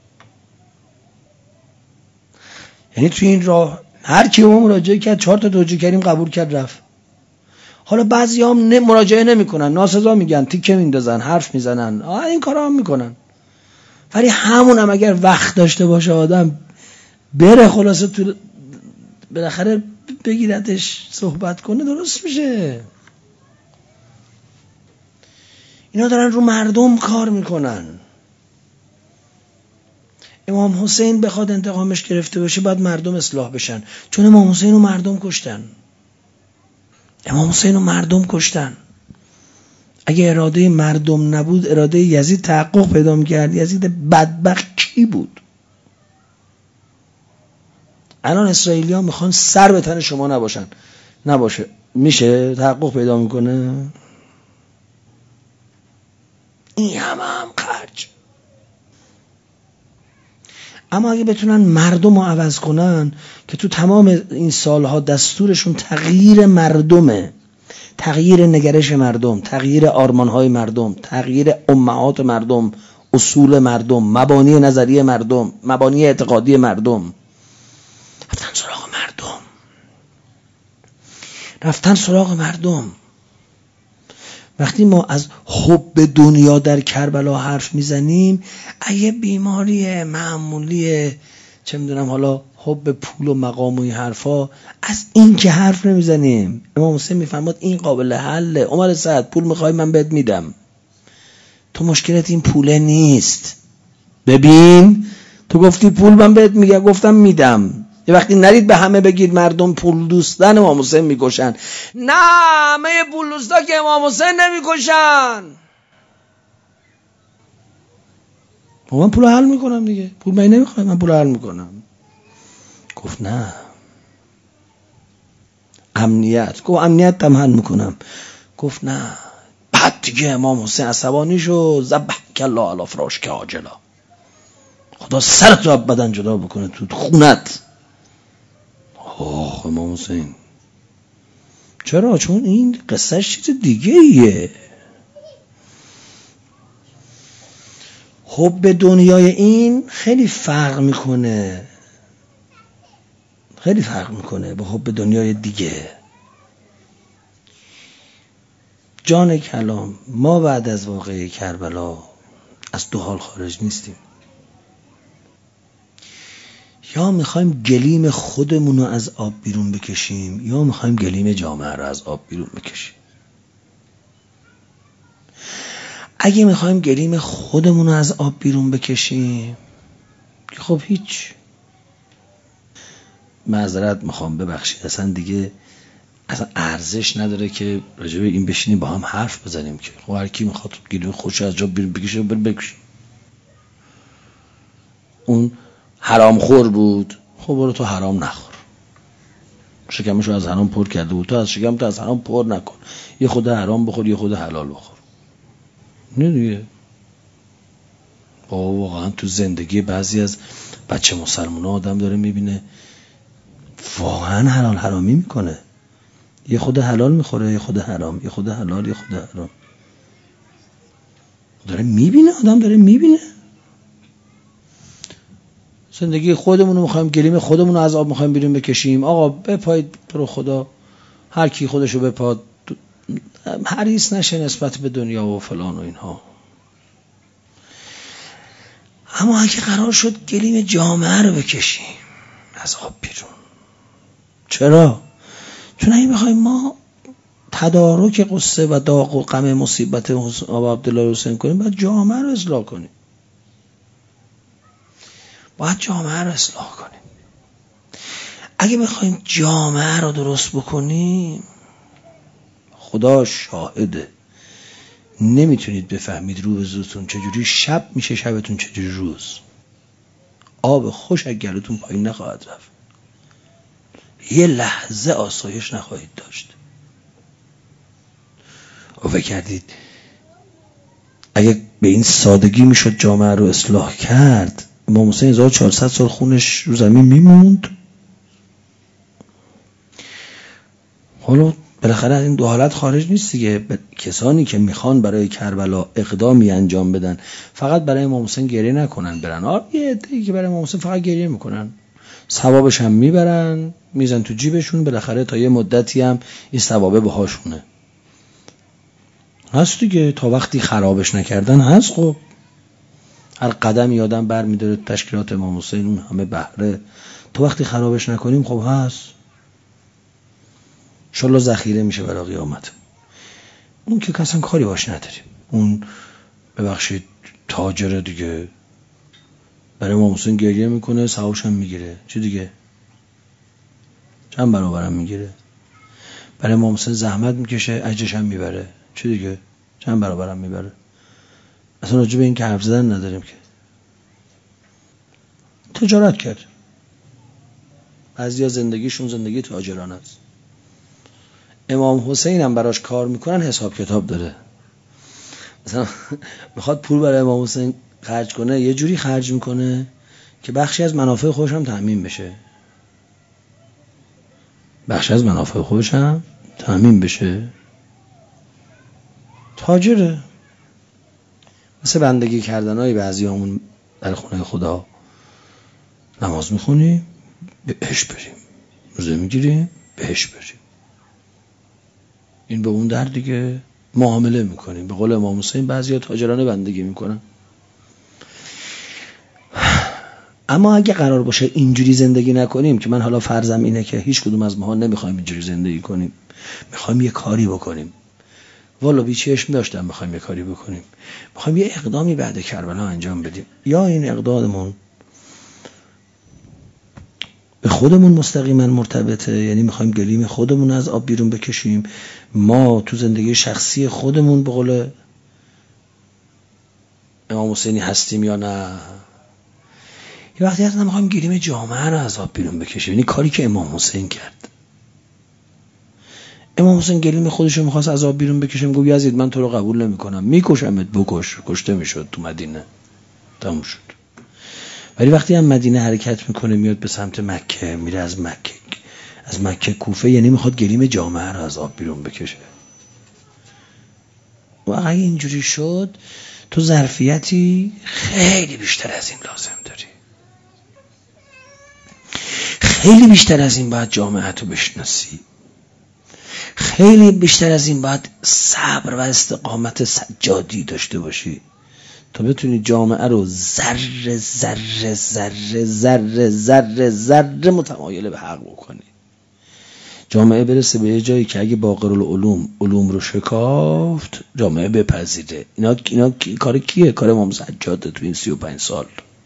A: یعنی تو این راه هر کی ما مراجعه کرد 4 تا توجیه کردیم قبول کرد رفت. حالا بعضی‌ها هم مراجعه نمیکنن، ناسزا میگن، تیکه میندازن، حرف میزنن، این کارا هم میکنن، ولی همون هم اگر وقت داشته باشه آدم بره خلاصه تو بالاخره بگیردش صحبت کنه درست میشه. اینا دارن رو مردم کار میکنن. امام حسین بخواد انتقامش گرفته باشه باید مردم اصلاح بشن، چون امام حسین رو مردم کشتن. اگه اراده مردم نبود، اراده یزید تحقق پیدا می‌کرد. یزید بدبخت کی بود؟ الان اسرائیلی‌ها میخوان سر به تن شما نباشه، میشه تحقق پیدا میکنه؟ این هم خرج.
B: اما اگه بتونن مردم رو عوض کنن، که تو تمام این سالها دستورشون تغییر مردمه، تغییر نگرش مردم، تغییر آرمانهای مردم، تغییر امهات مردم، اصول مردم، مبانی نظری مردم، مبانی اعتقادی مردم، رفتن سراغ مردم. وقتی ما از حب دنیا در کربلا حرف میزنیم، اگه بیماری معمولی چه میدونم حالا حب پول و مقام و این حرفا، از این که حرف نمیزنیم. امام حسین میفرماد این قابل حله. عمر سعد پول میخوای من بهت میدم، تو مشکلت این پوله نیست. ببین تو گفتی پول من بهت میگم، گفتم میدم. یه وقتی نرید به همه بگید مردم پول دوستن امام حسین میکشن. نه، همه پول دوستا که امام حسین نمیکشن. من پول حل میکنم دیگه، پول من نمیخوام، من پول حل میکنم. گفت نه، امنیت. گفت امنیت هم حل میکنم. گفت نه. بعد دیگه امام حسین عصبانی شد، ذبحک الله علی فراشک عاجلا، خدا سرت رو بدن جدا بکنه تو خونت. امام حسین چرا؟ چون این قصهش چیز دیگه ایه. حب دنیای این خیلی فرق میکنه، خیلی فرق میکنه با حب دنیای دیگه. جان کلام، ما بعد از واقعه کربلا از دو حال خارج نیستیم. یا میخوایم گلیم خودمون رو از آب بیرون بکشیم، یا میخوایم گلیم جامعه رو از آب بیرون بکشیم. اگه میخوایم گلیم خودمون رو از آب بیرون بکشیم، خب هیچ، معذرت میخوام، ببخشید، اصلا دیگه اصلا ارزش نداره که راجع به این بشینیم با هم حرف بزنیم. که خب هر کی میخواد گلیم خودش از جا بیرون بکشه بکشه. اون حرام خور بود، خب برو تو حرام نخور. شکمشو از حرام پر کرده بود، تو از شکم تو از حرام پر نکن. یه خود حرام بخور، یه خود حلال بخور. نه دیگه. واقعا تو زندگی بعضی از بچه مسلمونا آدم داره میبینه واقعا حلال حرامی میکنه. یه خود حلال میخوره، یه خود حرام، یه خود حلال، یه خود حرام. داره میبینه، آدم داره میبینه. زندگی خودمون رو میخوایم، گلیم خودمون رو از آب میخوایم بیرون بکشیم. آقا بپایید برو خدا، هر کی خودشو بپاد، حریص نشه نسبت به دنیا و فلان و اینها. اما اگه قرار شد گلیم جامعه رو بکشیم از آب بیرون، چرا؟ چون اگه بخوایم ما تدارک قصه و داغ و غم مصیبت آقا عبدالله حسین کنیم، باید جامعه رو اصلاح کنیم. باید جامعه رو اصلاح کنیم. اگه بخوایم جامعه رو درست بکنیم، خدا شاهده نمیتونید بفهمید روزتون چجوری شب میشه، شبتون چجوری روز. آب خوش از گلوتون پایین نخواهد رفت، یه لحظه آسایش نخواهید داشت. و فکر کردید اگه به این سادگی میشد جامعه رو اصلاح کرد، امام حسین 1400 سال خونش رو زمین میموند؟ حالا بالاخره از این دو حالت خارج نیست دیگه. کسانی که میخوان برای کربلا اقدامی انجام بدن، فقط برای امام حسین گریه نکنن برن. یه عده‌ای که برای امام حسین فقط گریه میکنن، ثوابش هم میبرن، میزن تو جیبشون، بالاخره تا یه مدتی هم این ثوابه باهاشونه هست دیگه. تا وقتی خرابش نکردن هست. خب هر قدمی آدم بر میداره تشکیلات امام حسین، اون همه بهره، تا وقتی خرابش نکنیم خب هست. انشالله ذخیره میشه برای قیامت. اون که کسان کاری باش نداریم. اون ببخشید تاجر دیگه، برای امام حسین گریه میکنه، ثوابش هم میگیره. چه دیگه؟ چند برابرم میگیره. برای امام حسین زحمت میکشه، اجرش هم میبره. چه دیگه؟ چند برابرم میبره. اصلا راجع به این که حرف زدن نداریم که. تجارت کرد. بعضیا زندگیشون زندگی تاجرانه است. امام حسین هم براش کار میکنن، حساب کتاب داره. مثلا میخواد پول برای امام حسین خرج کنه، یه جوری خرج میکنه که بخشی از منافع خودش هم تأمین بشه، بخشی از منافع خودش هم تأمین بشه. تاجره. مثل بندگی کردنهای بعضی همون در خونه خدا، نماز میخونیم بهش بریم، روزه میگیریم بهش بریم، این به اون در دیگه معامله میکنیم. به قول امام حسین بعضیا تاجرانه بندگی میکنن. اما اگه قرار باشه اینجوری زندگی نکنیم، که من حالا فرضم اینه که هیچ کدوم از ماها نمیخوایم اینجوری زندگی کنیم، میخوایم یه کاری بکنیم، والا بی چشم داشتم میخوایم یه کاری بکنیم، میخوایم یه اقدامی بعد کربلا انجام بدیم، یا این اقداممون به خودمون مستقیما مرتبطه، یعنی میخوایم گلیم خودمون از آب بیرون بکشیم، ما تو زندگی شخصی خودمون به قول امام حسینی هستیم یا نه. یه وقتی هست میخوایم گلیم جامعه رو از آب بیرون بکشیم، یعنی کاری که امام حسین کرد. امام حسین گلیم خودشو میخواست از آب بیرون بکشیم، گفت یزید من تو رو قبول نمیکنم، میکشمت، بکش. کشته میشد تو مدینه، تموم شد. ولی وقتی هم مدینه حرکت میکنه میاد به سمت مکه، میره از مکه کوفه، یعنی میخواد گلیم جامعه رو از آب بیرون بکشه. و اگه اینجوری شد تو ظرفیتی خیلی بیشتر از این لازم داری، خیلی بیشتر از این باید جامعه تو بشناسی، خیلی بیشتر از این باید صبر و استقامت سجادی داشته باشی تا بتونی جامعه رو ذره ذره ذره ذره ذره ذره متمایل به حق بکنی. جامعه برسه به یه جایی که اگه باقرالعلوم علوم رو شکافت، جامعه بپذیره. اینا کار کیه؟ کار امام سجاده تو این 35 سال.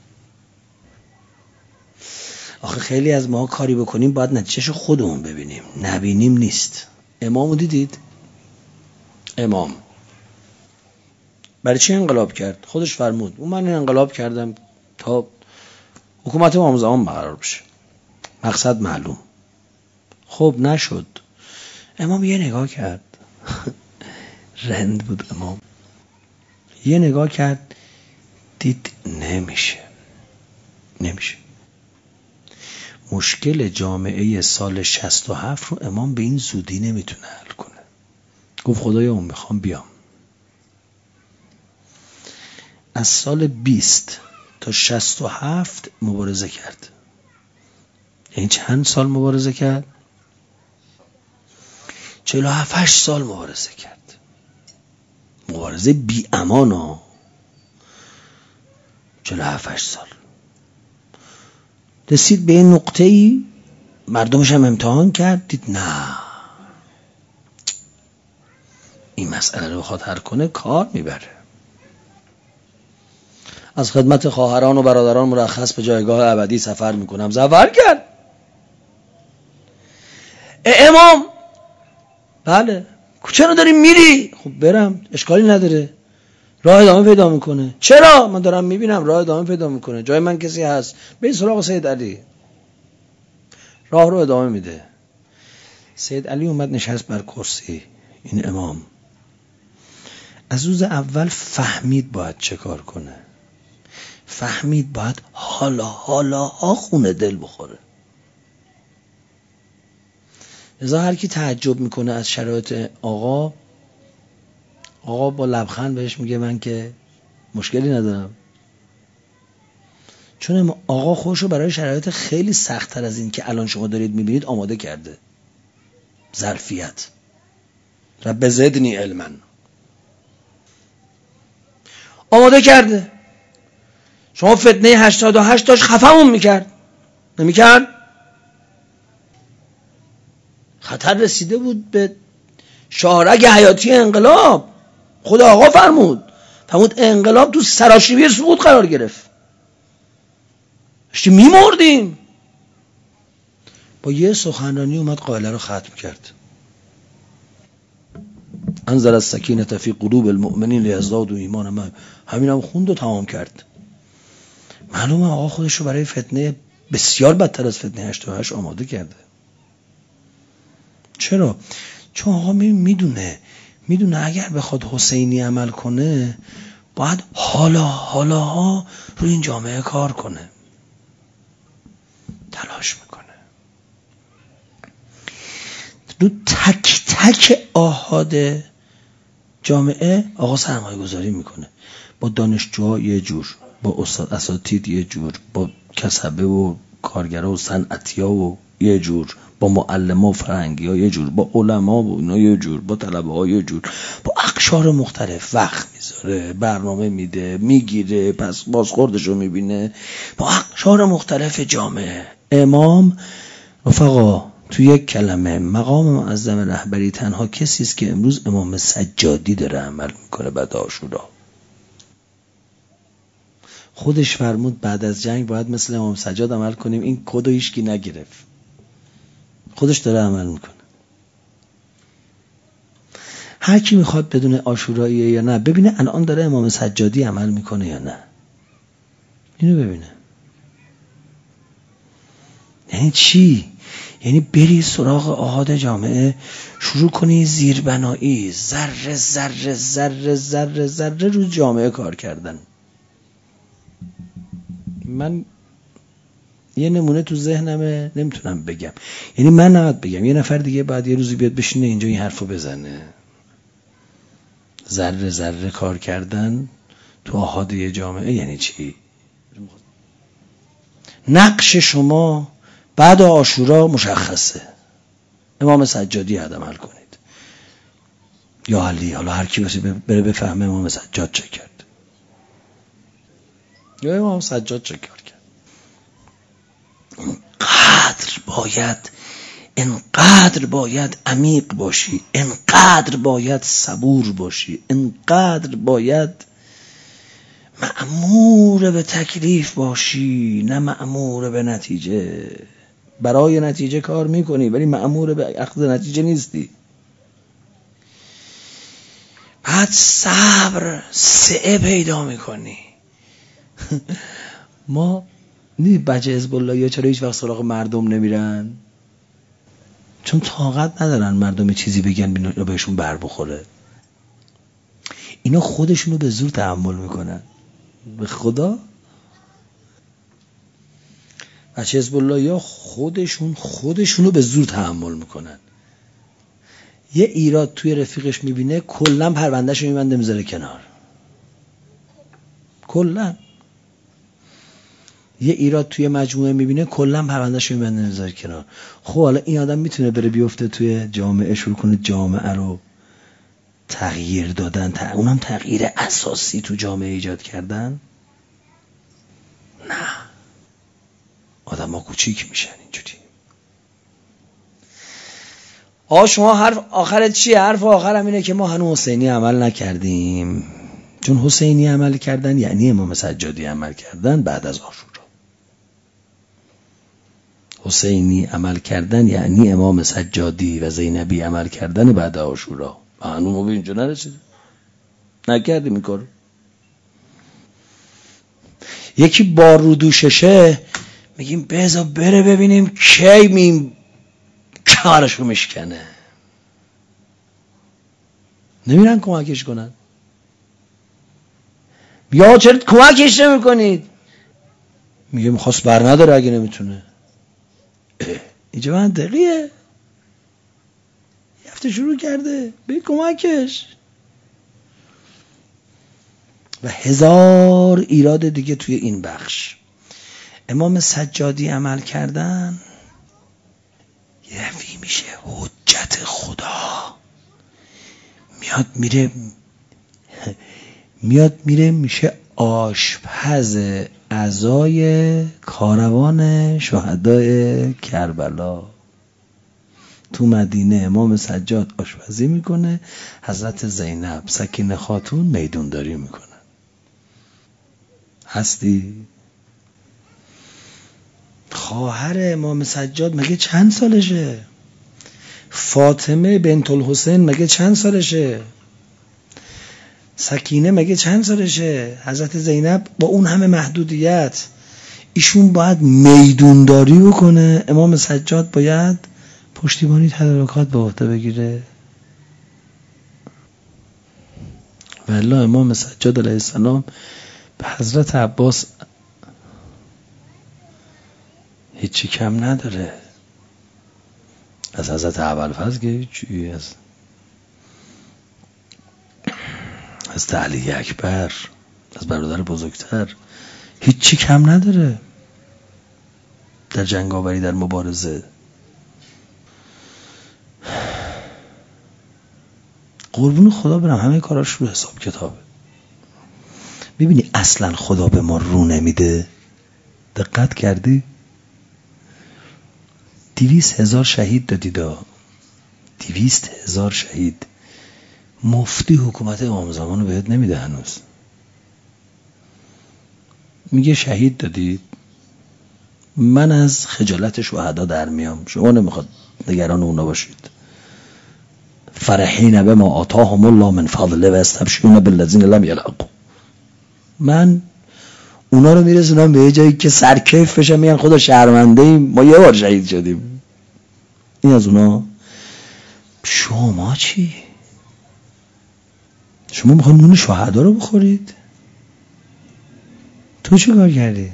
B: آخه خیلی از ما کاری بکنیم باید نتیجهشو خودمون ببینیم، نبینیم نیست. امامو دیدید؟ امام برای چی انقلاب کرد؟ خودش فرمود من انقلاب کردم تا حکومت امام زمان برقرار بشه، مقصد معلوم. خب نشد. امام یه نگاه کرد رند بود امام، یه نگاه کرد دید نمیشه. مشکل جامعه سال 67 رو امام به این زودی نمیتونه حل کنه. گفت خدایا میخوام بیام. از سال 20 تا 67 مبارزه کرد. یعنی چند سال مبارزه کرد؟ 47 سال مبارزه کرد. مبارزه بی امانه. 47 سال رسید به این نقطه‌ای، مردمش هم امتحان کرد، دید نه این مسئله رو بخواد حل کنه کار میبره. از خدمت خواهران و برادران مرخص به جایگاه ابدی سفر میکنم. سفر کرد. امام بله چرا داری میری؟ خب برم، اشکالی نداره. راه ادامه پیدا میکنه. چرا؟ من دارم میبینم راه ادامه پیدا میکنه، جای من کسی هست، برید سراغ سید علی. راه رو ادامه میده. سید علی اومد نشست بر کرسی. این امام از روز اول فهمید باید چه کار کنه، فهمید باید حالا خونه دل بخوره. لذا هر کی تعجب میکنه از شرایط آقا با لبخند بهش میگه من که مشکلی ندارم، چون آقا خودشو برای شرایط خیلی سخت‌تر از این که الان شما دارید میبینید آماده کرده. ظرفیت رب زدنی علما آماده کرده. شما فتنه 88 داشت خفمون میکرد، نمیکرد؟ خطر رسیده بود به شاهرگ حیاتی انقلاب. خود آقا فرمود انقلاب تو سراشیبی سقوط قرار گرفت، داشتیم میمردیم. با یه سخنرانی اومد قائله رو ختم کرد. انزل السکینة فی قلوب المؤمنین لیزدادوا ایمانا. همینم خوند و تمام کرد. معلومه آقا خودش رو برای فتنه بسیار بدتر از فتنه 88 آماده کرده. چرا؟ چون آقا میدونه اگر بخواد حسینی عمل کنه باید حالا روی این جامعه کار کنه. رو تک تک آحاد جامعه آقا سرمایه گذاری میکنه. با دانشجوها یه جور، با اساتید یه جور، با کسبه و کارگرها و صنعتی‌ها و یه جور، با معلم‌ها و فرهنگی‌ها یه جور، با علما و اینا یه جور، با طلبه‌ها یه جور، با اقشار مختلف وقت میذاره، برنامه میده، میگیره، پس بازخوردشو میبینه. با اقشار مختلف جامعه. امام رفقا تو یک کلمه مقام معظم رهبری تنها کسی است که امروز امام سجادی داره عمل میکنه بعد عاشورا. خودش فرمود بعد از جنگ باید مثل امام سجاد عمل کنیم. این کدو هیچکی نگرفت، خودش داره عمل میکنه. هر کی میخواد بدون عاشوراییه یا نه ببینه الان داره امام سجادی عمل میکنه یا نه، اینو ببینه. یعنی چی؟ یعنی بری سراغ آحاد جامعه، شروع کنی زیربنایی ذره ذره ذره ذره ذره رو جامعه کار کردن. من یه نمونه تو ذهنمه نمیتونم بگم، یعنی من نباید بگم، یه نفر دیگه بعد یه روزی بیاد بشینه اینجا این حرفو بزنه. ذره ذره کار کردن تو آحاد یه جامعه یعنی چی؟ نقش شما بعد عاشورا مشخصه. امام سجادی عمل کنید یا علی، حالا هر کی بره بفهمه امام سجاد چه کرد یا امام سجاد چه کرد. انقدر باید عمیق باشی، انقدر باید صبور باشی، انقدر باید مأمور به تکلیف باشی نه مأمور به نتیجه. برای نتیجه کار میکنی ولی مأمور به اخذ نتیجه نیستی. بعد صبر سعه پیدا میکنی. ما بچه حزب الله یا چرا هیچ وقت سراغ مردم نمیرن؟ چون طاقت ندارن مردم چیزی بگن بهشون بر بخوره. اینا خودشونو به زور تحمل میکنن. به خدا بچه حزب الله یا خودشونو به زور تحمل میکنن. یه ایراد توی رفیقش میبینه کلا پروندهشو میبنده میذاره کنار. کلا یه ایراد توی مجموعه میبینه کلا پروندهشو میبنده میذاره کنار. خب حالا این آدم میتونه بره بیفته توی جامعه شروع کنه جامعه رو تغییر دادن، اونم تغییر اساسی تو جامعه ایجاد کردن؟ نه، آدم ها کوچیک میشن اینجوری. شما حرف آخرت چیه؟ حرف آخرم اینه که ما هنوز حسینی عمل نکردیم. چون حسینی عمل کردن یعنی امام سجادی عمل کردن بعد از عاشورا. حسینی عمل کردن یعنی امام سجادی و زینبی عمل کردن بعد عاشورا. هنوز ما به اینجا نرسیدیم، نکردیم این کارو. یکی بار رو دوششه میگیم بذار بره ببینیم کی کارشو میشکنه. نمیرن کمکش کنن. یا چرا کمکش نمیکنید؟ میگه میخواست بر نداره اگه نمیتونه. اینجا منطقیه. یه هفته شروع کرده به کمکش. و هزار ایراد دیگه توی این بخش. امام سجادی عمل کردن یه دفعه میشه حجت خدا. میاد میره میشه آشپز عزای کاروان شهدای کربلا. تو مدینه امام سجاد آشپزی میکنه، حضرت زینب سکینه خاتون میدونداری میکنه. هستی؟ خواهر امام سجاد مگه چند سالشه؟ فاطمه بنت الحسین مگه چند سالشه؟ سکینه مگه چند سالشه؟ حضرت زینب با اون همه محدودیت ایشون باید میدونداری بکنه، امام سجاد باید پشتیبانی تدارکات به عهده بگیره. والله امام سجاد علیه السلام به حضرت عباس هیچی کم نداره. از حضرت ابوالفضل که چی، از علی اکبر، از برادر بزرگتر، هیچی کم نداره در جنگاوری، در مبارزه. قربون خدا برم، همه کاراش رو حساب کتابه. میبینی اصلا خدا به ما رو نمیده. دقت کردی؟ 200,000 شهید دادیدا، 200,000 شهید. مفتی حکومت امام زمان رو بهت نمیده هنوز. میگه شهید دادید، من از خجالت شهدا در میام، شما نمیخواد نگران اونا باشید. فرحین بما آتاهم الله من فضله و استبشرون بالذین لم یلحقوا. من اونا رو میرسونم به یه جایی که سرکیف بشن، میگن خدا شرمنده ایم، ما یه بار شهید شدیم. این از اونا. شما چی؟ شما میخواید نون شهدا رو بخورید؟ تو چه کار کردی؟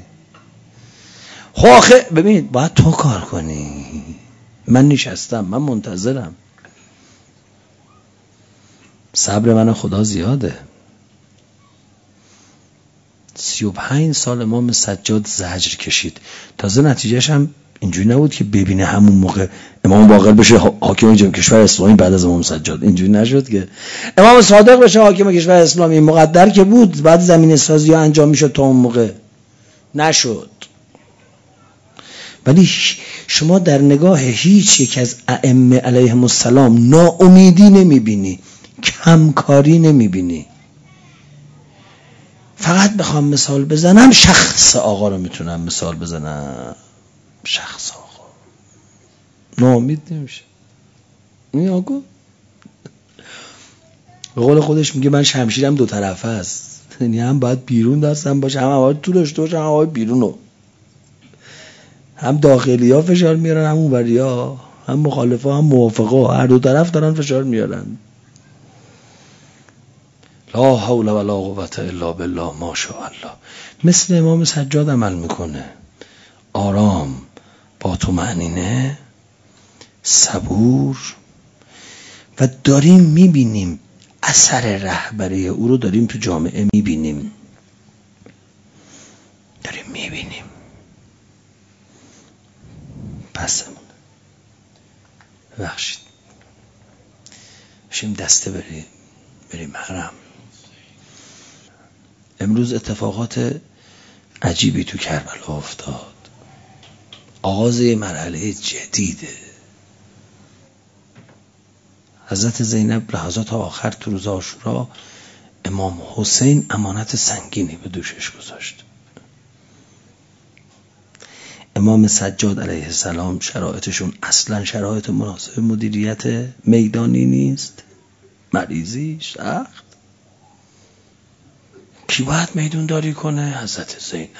B: آخه ببین، باید تو کار کنی. من نشستم، من منتظرم. صبر من خدا زیاده. 35 سال امام سجاد زجر کشید، تازه نتیجهش هم اینجوری نبود که ببینه همون موقع امام باقر بشه حاکم کشور اسلامی بعد از امام سجاد. اینجوری نشد که امام صادق بشه حاکم کشور اسلامی. مقدر که بود بعد زمین سازی ها انجام میشد، تا اون موقع نشد. ولی شما در نگاه هیچ یک از ائمه علیهم السلام ناامیدی نمیبینی، کمکاری نمیبینی. فقط بخوام مثال بزنم، شخص آقا رو میتونم مثال بزنم. شخص آقا ناامید نمیشه. این آقا به قول خودش میگه من شمشیرم دو طرفه است، یعنی هم باید بیرون دستم باشه، هم باید تو داشته باشه، هم باید بیرونو. هم داخلی ها فشار میارن، هم اونوری ها، هم مخالفا هم موافقا، هر دو طرف دارن فشار میارن. لا حول ولا قوة الا بالله، ماشاءالله. مثل امام سجاد عمل میکنه، آرام، با طمأنینه، صبور. و داریم میبینیم اثر رهبری او رو، داریم تو جامعه میبینیم، داریم میبینیم. بسمون ببخشید، بشیم دسته بریم حرم. امروز اتفاقات عجیبی تو کربلا افتاد. آغاز مرحله جدیده. حضرت زینب لحظات آخر تو روز عاشورا امام حسین امانت سنگینی به دوشش گذاشت. امام سجاد علیه السلام شرایطشون اصلا شرایط مناسب مدیریت میدانی نیست، مریضی سخت. کی باید میدون داری کنه؟ حضرت زینب.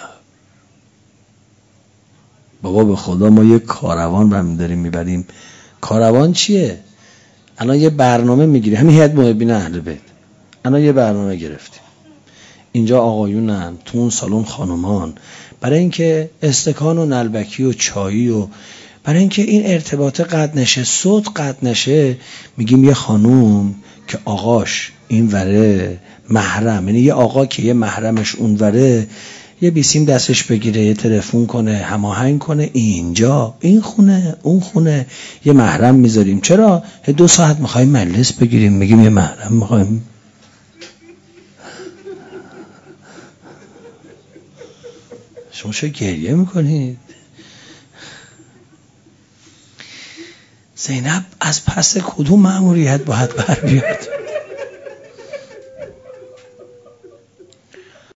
B: بابا به خدا ما یک کاروان برمی داریم میبریم. کاروان چیه؟ الان یه برنامه میگیری، همین هیئت محبین اهل بیت الان یه برنامه گرفتیم. اینجا آقایونن، تو اون سالن خانومان، برای اینکه استکان و نلبکی و چایی و برای اینکه این ارتباط قطع نشه، صوت قطع نشه، میگیم یه خانوم که آقاش این وره محرم، یعنی یه آقا که یه محرمش اون وره، یه بیسیم دستش بگیره، یه تلفن کنه، هماهنگ کنه، اینجا این خونه اون خونه یه محرم میذاریم. چرا 2 ساعت میخوایم مجلس بگیریم، میگیم یه محرم میخوایم. شما چه گریه میکنید؟ زینب از پس کدوم مأموریت باید بر بیاد؟